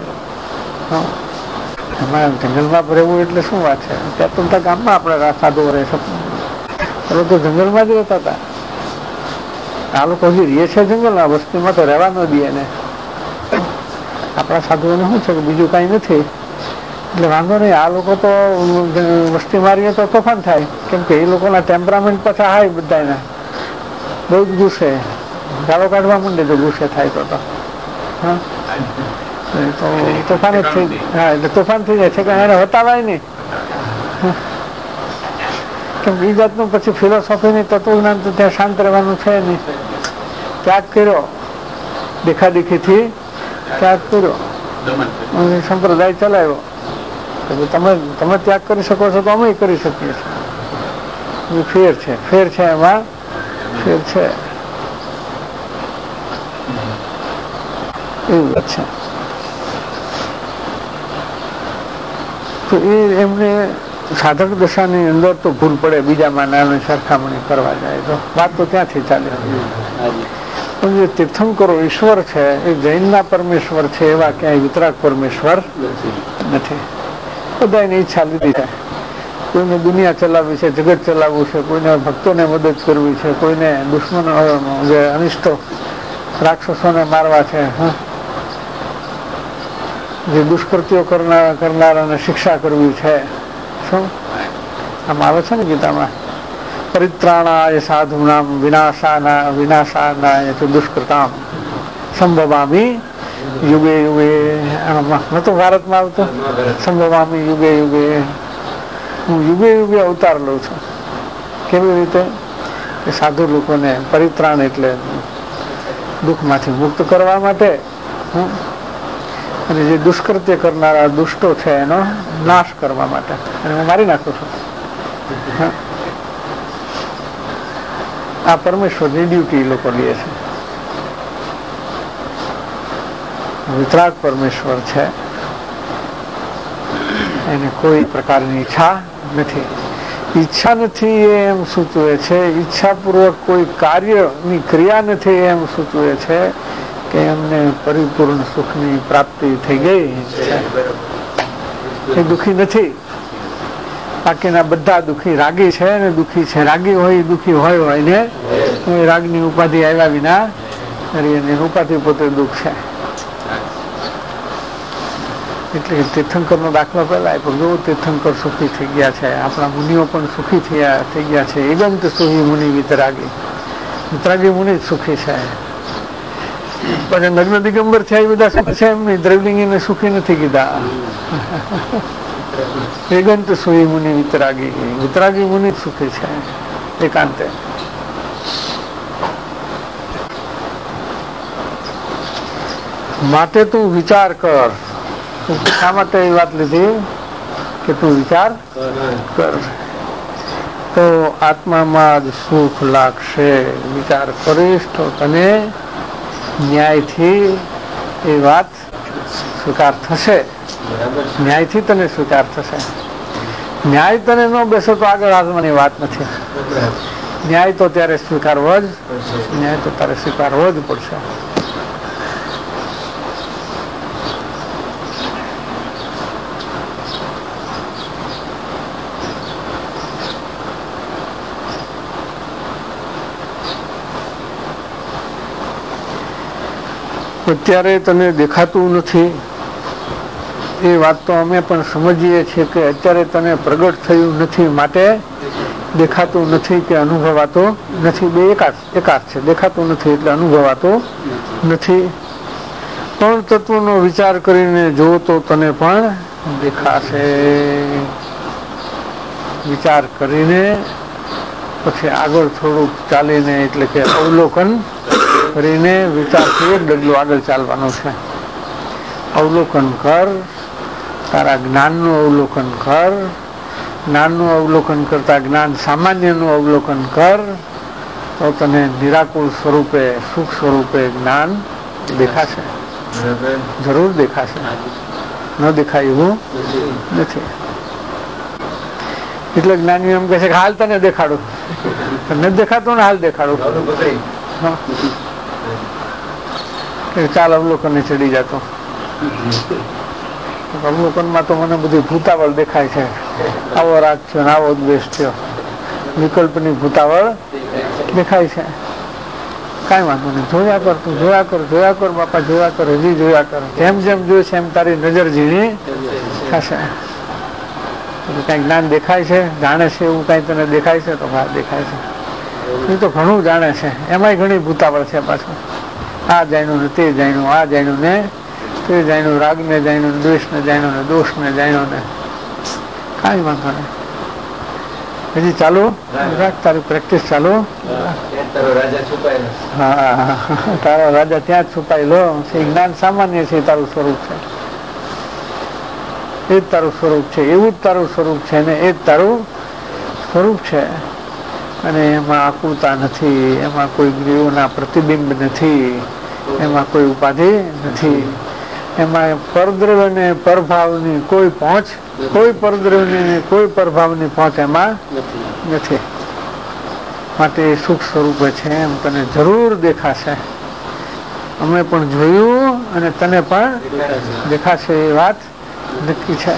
એમાં જંગલમાં રહેવું એટલે શું વાત છે? ત્યાં તો ગામમાં આપણે સાધુઓ રહે છે, તો જંગલમાં જ રહેતા હતા. આ લોકો હજી રહે છે જંગલમાં, વસ્તીમાં તો રહેવા ન દે ને. આપણા સાધુઓને શું છે કે બીજું કઈ નથી એટલે વાંધો નહીં. આ લોકો તો વસ્તી મારીએ તો તોફાન થાય, કેમ કે એ લોકોના ટેમ્પરામેન્ટ પાછા હાય બધાના, બહુ જ ગુસ્સે, ગાળો કાઢવા માંડે તો ગુસ્સે થાય તો હા તો તોફાન જ થઈ. હા, એટલે તોફાન થઈ જાય છે કે એને હટાવાય નહીં. કેમ એ જાતનું પછી ફિલોસોફીની તત્વજ્ઞાન તો ત્યાં શાંત રહેવાનું છે નહીં. ત્યાગ કર્યો, દેખાદેખીથી ત્યાગ કર્યો, સંપ્રદાય ચલાવ્યો. તમે તમે ત્યાગ કરી શકો છો તો અમે કરી શકીએ છીએ. ફેર છે, ફેર છે, એમાં ફેર છે. એવું છે. તો એ એમને સાધક દશાની અંદર તો ભૂલ પડે, બીજા માનાની સરખામણી કરવા જાય તો વાત તો ત્યાંથી ચાલે. પણ જે તીર્થંકરો ઈશ્વર છે એ જૈનના પરમેશ્વર છે, એવા ક્યાંય વિતરાગ પરમેશ્વર નથી. બધાની ઈચ્છા લીધી છે. કોઈને દુનિયા ચલાવવી છે, જગત ચલાવવું છે, કોઈને ભક્તોને મદદ કરવી છે, કોઈને દુશ્મનો જે અનિષ્ટો રાક્ષસોને મારવા છે, જે દુષ્કૃત્યો કરનાર કરનારાને શિક્ષા કરવી છે. શું આમ આવે છે ને ગીતામાં, પરિત્રાણાય સાધુનામ વિનાશાના વિનાશાનાય દુષ્કૃતામ સંભવામી યુગે યુગે. નતું ભારતમાં આવતું સંભવામી યુગે યુગે, હું યુગે યુગે અવતાર લઉં છું. કેવી રીતે? કે સાધુ લોકોને પરિત્રાણ એટલે દુઃખમાંથી મુક્ત કરવા માટે, અને જે દુષ્કૃત્ય કરનારા દુષ્ટો છે એનો નાશ કરવા માટે, અને હું મારી નાખું છું. આ પરમેશ્વરની ડ્યુટી લોકો લે છે. વિતરાગ પરમેશ્વર છે, એને કોઈ પ્રકારની ઈચ્છા નથી. ઈચ્છા નથી એમ સૂચવે છે, ઈચ્છાપૂર્વક કોઈ કાર્યની ક્રિયા નથી એમ સૂચવે છે કે એમને પરિપૂર્ણ સુખની પ્રાપ્તિ થઈ ગઈ છે. એ દુઃખી નથી. બાકીના બધા દુઃખી રાગી છે ને દુઃખી છે. રાગી હોય દુઃખી હોય હોય ને રાગની ઉપાધિ આવ્યા વિના એની ઉપાધિ પોતે દુઃખ છે. એટલે તીર્થંકર નો દાખલો પેલા આપ્યો. જો તીર્થંકર સુખી થઈ ગયા છે, આપણા મુનિઓ પણ સુખી થયા થઈ ગયા છે. એગંત સુખી મુનિ વિતરાગી. વિતરાગી મુનિ જ સુખી છે. પછી નગ્ન દિગંબર છે એ બધા સુખ છે એમ નહીં. દ્રવલિંગીને સુખી નથી કીધા. એગંત સુખી મુનિ વિતરાગી. વિતરાગી મુનિ જ સુખી છે એકાંતે. માટે તું વિચાર કર. શા માટે એ વાત લીધી કે તું વિચાર કર તો આત્મામાં જ સુખ લાગશે. વિચાર કરીશ તો તને ન્યાયથી એ વાત સ્વીકાર થશે. ન્યાયથી તને સ્વીકાર થશે. ન્યાય તને ન બેસે તો આગળ હાલવાની વાત નથી. ન્યાય તો ત્યારે સ્વીકારવો જ ન્યાય તો તારે સ્વીકારવો જ પડશે. અત્યારે તને દેખાતું નથી એ વાત તો અમે પણ સમજીએ છીએ કે અત્યારે તને પ્રગટ થયું નથી માટે દેખાતું નથી કે અનુભવાતો નથી. બે એકાદ એકાદ છે. દેખાતું નથી એટલે અનુભવાતો નથી. પણ તત્વનો વિચાર કરીને જો તો તને પણ દેખાશે. વિચાર કરીને પછી આગળ થોડુંક ચાલીને એટલે કે અવલોકન કરીને વિચારથી એક ડગલું આગળ ચાલવાનું છે. અવલોકન કર. તારા જ્ઞાનનું અવલોકન કર. જ્ઞાનનું અવલોકન કરતા જ્ઞાન સામાન્યનું અવલોકન કર તો તને નિરાકુળ સ્વરૂપે સુખ સ્વરૂપે જ્ઞાન દેખાશે. જરૂર દેખાશે. ન દેખાય એવું નથી. એટલે જ્ઞાનીઓ એમ કહે છે કે હાલ તને દેખાડું. તને દેખાતું ને હાલ દેખાડું. ચાલ અવલોકન ચડી જતો. અવલોકનમાં તો મને બધી ભૂતાવળ દેખાય છે. આવો રાગ થયો આવો દ્વેષ થયો. વિકલ્પની ભૂતાવળ દેખાય છે. કાંઈ વાંધો નહીં. જોયા કર તું જોયા કર જોયા કર બાપા જોયા કર હજી જોયા કર. જેમ જેમ જોઈશે એમ તારી નજર ઝીણી થશે. કઈ જ્ઞાન દેખાય છે જાણે છે એવું કઈ તને દેખાય છે તો હા દેખાય છે. એ તો ઘણું જાણે છે. એમાંય ઘણી ભૂતાવળ છે પાછું. આ જાણ્યું ને તે જાણ્યું આ જાણ્યું ને તે જાણ્યું રાગને જાણ્યું દ્વેષને જાણ્યું ને દોષને જાણ્યું ને કાંઈ વાંધો નહીં. હજી ચાલુ રાખ તારી પ્રેક્ટિસ ચાલુ. હા તારો રાજા ત્યાં જ છુપાયેલો છે. જ્ઞાન સામાન્ય છે તારું સ્વરૂપ છે. એ જ તારું સ્વરૂપ છે. એવું જ તારું સ્વરૂપ છે ને એ જ તારું સ્વરૂપ છે. અને એમાં આકુરતા નથી. એમાં કોઈ ગ્રીવોના પ્રતિબિંબ નથી. એમાં કોઈ ઉપાધિ નથી. એમાં પરદ્રવ્ય ને પરભાવની કોઈ પહોંચ કોઈ પરદ્રવ્યની કોઈ પરભાવની પહોંચ એમાં નથી. માટે સુખ સ્વરૂપે છે એમ તને જરૂર દેખાશે. અમે પણ જોયું અને તને પણ દેખાશે એ વાત નક્કી છે.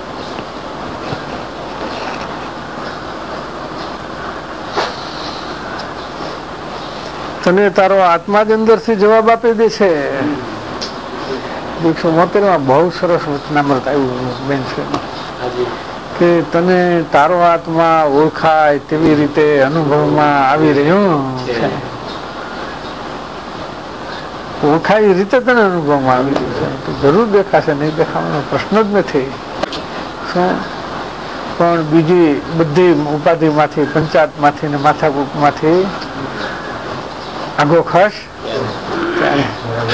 તને તારો આત્મા જ અંદરથી જવાબ આપી દે છે. એકસો બોતેર માં બહુ સરસ વચનામૃત આવ્યું બેન કે તને તારો આત્મા ઓળખાય તેવી રીતે અનુભવમાં આવી રહ્યું છે. ઓળખાય એ રીતે તને અનુભવમાં આવી રહ્યું છે. જરૂર દેખાશે. નહીં દેખાવાનો પ્રશ્ન જ નથી. પણ બીજી બધી ઉપાધિમાંથી પંચાયતમાંથી ને માથાકૂટમાંથી આગો ખસ ત્યારે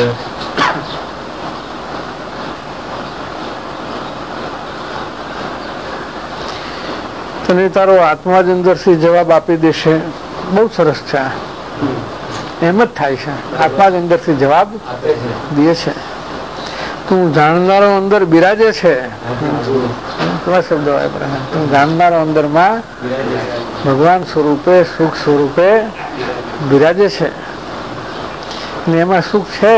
તને તારો આત્મા જ અંદરથી જવાબ આપી દેશે. બહુ સરસ છે. એમ જ થાય છે. આત્મા જ અંદરથી જવાબ દે છે. તું જાણનારો અંદર બિરાજે છે. કેવા શબ્દો વાપર્યા. તું જાણનારો અંદરમાં ભગવાન સ્વરૂપે સુખ સ્વરૂપે બિરાજે છે. અને એમાં સુખ છે.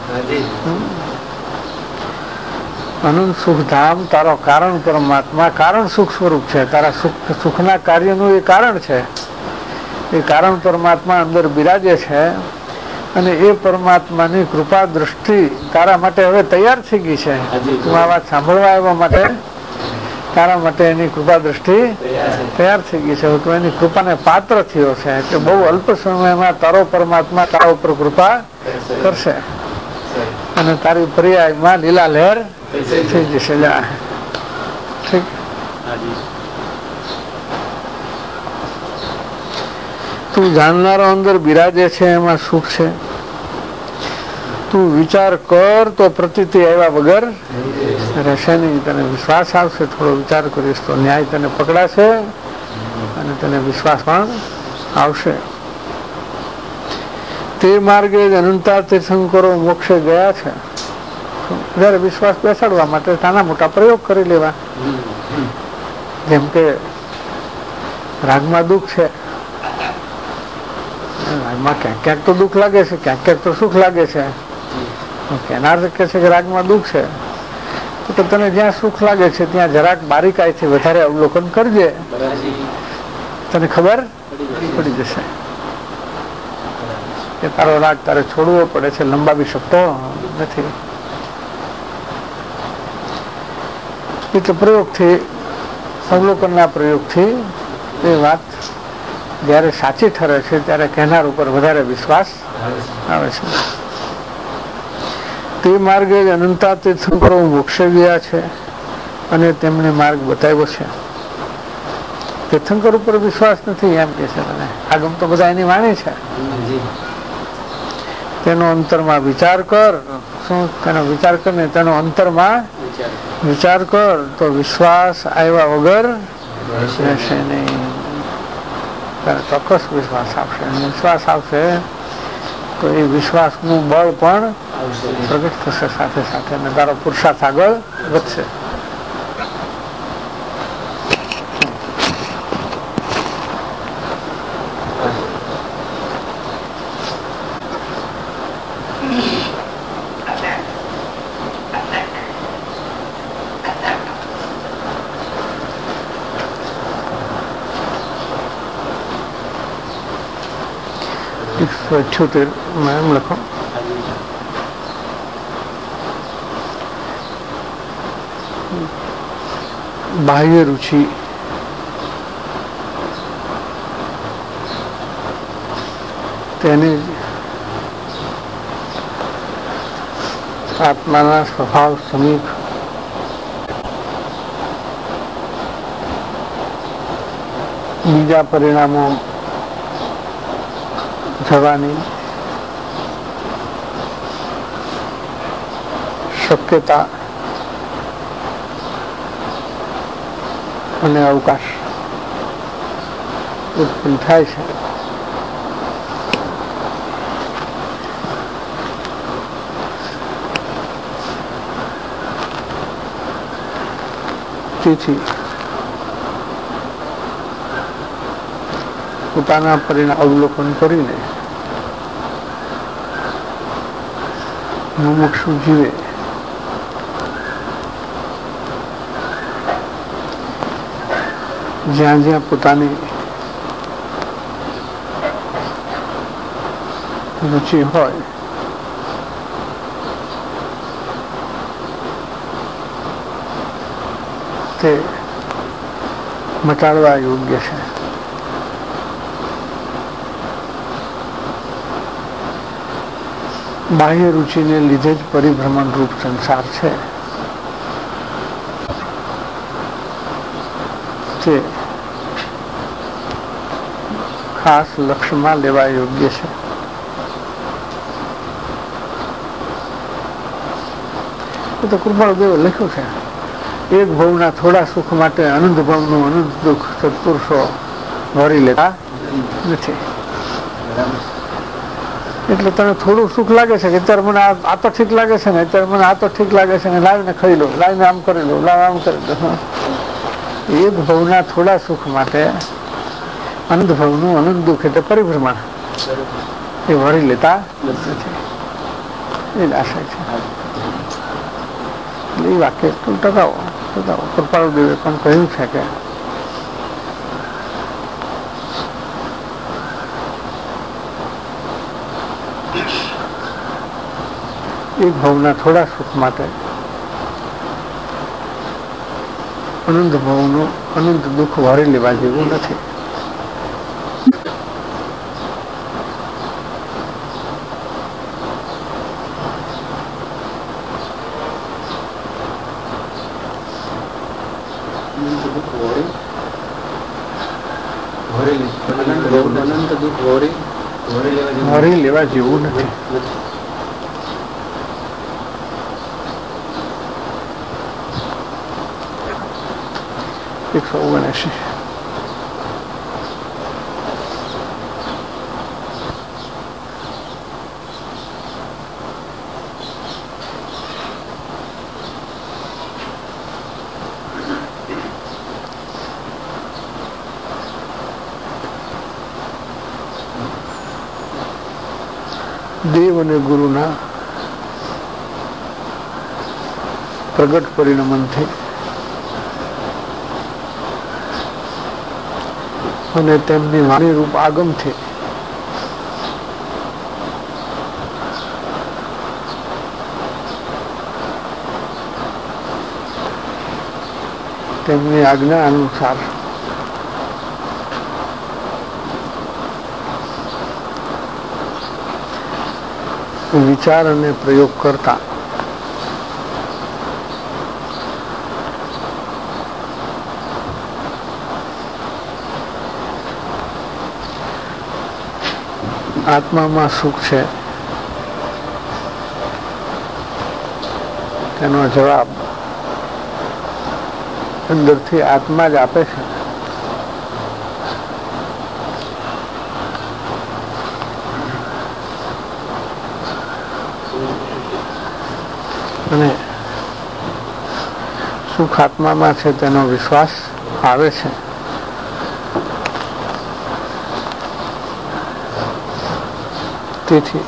અનંત સુખધામ તારો કારણ પરમાત્મા કારણ સુખ સ્વરૂપ છે. તારા સુખ સુખના કાર્યનું એ કારણ છે. એ કારણ પરમાત્મા અંદર બિરાજે છે. અને એ પરમાત્માની કૃપા દ્રષ્ટિ તારા માટે હવે તૈયાર થઈ ગઈ છે. તું આ વાત સાંભળવા આવવા માટે તારા માટે એની કૃપા દ્રષ્ટિ તૈયાર થઈ ગઈ છે. તું એની કૃપાને પાત્ર થયો છે. એટલે બહુ અલ્પ સમયમાં તારો પરમાત્મા તારા ઉપર કૃપા કરશે અને તારી પર્યાયમાં લીલા લહેર થઈ જશે. ઠીક. તું જાણનારો અંદર બિરાજે છે. એમાં સુખ છે. તું વિચાર કર તો પ્રતીતિ આવ્યા વગર રહેશે નહીં. તને વિશ્વાસ આવશે, થોડો વિચાર કરીશ તો ન્યાય તને પકડાશે અને તને વિશ્વાસ પણ આવશે. તે માર્ગે જ અનંતા તીર્થંકરો મોક્ષે ગયા છે. જયારે વિશ્વાસ બેસાડવા માટે નાના મોટા પ્રયોગ કરી લેવા. જેમ કે રાગમાં દુઃખ છે, રાગમાં ક્યાંક ક્યાંક તો દુઃખ લાગે છે, ક્યાંક ક્યાંક તો સુખ લાગે છે. કેનાર કહે છે કે રાગમાં દુઃખ છે, તો તને જ્યાં સુખ લાગે છે ત્યાં જરાક બારીકાઈથી વધારે અવલોકન કરજે, તને ખબર પડી જશે કે તારો રાગ તારે છોડવો પડે છે, લંબાવી શકતો નથી. એટલે પ્રયોગથી, અવલોકનના પ્રયોગથી એ વાત જયારે સાચી ઠરે છે ત્યારે કહેનાર ઉપર વધારે વિશ્વાસ આવે છે. તે માર્ગે જ અનંતા તીર્થંકરો મોક્ષે ગયા છે અને તેમને માર્ગ બતાવ્યો છે. તીર્થંકર ઉપર વિશ્વાસ નથી એમ કે છે તને, આગમ તો બધા એની વાણી છે. તેનો અંતરમાં વિચાર કર. શું તેનો વિચાર કર ને તેનો અંતરમાં વિચાર કર તો વિશ્વાસ આવ્યા વગર રહેશે નહીં. ચોક્કસ વિશ્વાસ આવશે. વિશ્વાસ આવશે તો એ વિશ્વાસનું બળ પણ પ્રગટ થશે સાથે સાથે, અને તારો પુરુષાર્થ આગળ વધશે. એકસો અઠ્યોતેર માં એમ લખો, બાહ્ય રુચિ તેની આત્માના સ્વભાવ સમીપ બીજા પરિણામો થવાની શક્યતા અને અવકાશ ઉત્પન્ન થાય છે. તેથી પોતાના પરિણામ અવલોકન કરીને મુમુક્ષુ જીવે જ્યાં જ્યાં પોતાની રુચિ હોય તે મટાડવા યોગ્ય છે. બાહ્ય રુચિને લીધે જ પરિભ્રમણ રૂપ સંસાર છે. તે ખાસ લક્ષ્યમાં લેવા યોગ્ય છે. એ તો કૃપાળુદેવે લખ્યું છે, એક ભવના થોડા સુખ માટે અનંત ભવનું અનંત દુઃખ સત્પુરુષો વરી લેતા નથી. એટલે તને થોડું સુખ લાગે છે કે અત્યારે મને આ તો ઠીક લાગે છે ને, અત્યારે મને આ તો ઠીક લાગે છે ને, લાવીને ખાઈ લો, લાવીને આમ કરી લો, લાવ આમ કરી લો. એક ભવના થોડા સુખ માટે અનંત ભવનું અનંત દુઃખ એટલે પરિભ્રમણ એ વરી લેતા નથી. એ જ આશય છે. એટલે એ વાક્ય એટલું ટકાવો ટકાવો કૃપાળુદેવે પણ કહ્યું છે કે એક ભવના થોડા સુખ માટે અનંત ભવનું અનંત દુઃખ વારી લેવા જેવું નથી. વરી લેવા જેવું નથી. એકસો ઓગણએસી. દેવ અને ગુરુના પ્રગટ પરિણમનથી અને તેમની વાણી રૂપ આગમથી તેમની આજ્ઞા અનુસાર વિચાર અને પ્રયોગ કરતા આત્મામાં સુખ છે તેનો જવાબ અંદરથી આત્મા જ આપે છે. અને સુખ આત્મામાં છે તેનો વિશ્વાસ આવે છે. તેથી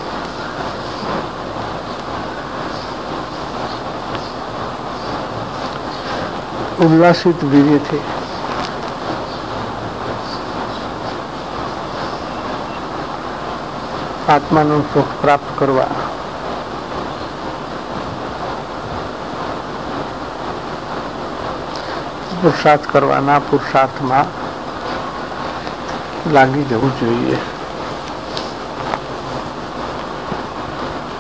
ઉલ્લાસિત વીર્યથી આત્માનું સુખ પ્રાપ્ત કરવા પુરુષાર્થ કરવાના પુરુષાર્થમાં લાગી જવું જોઈએ.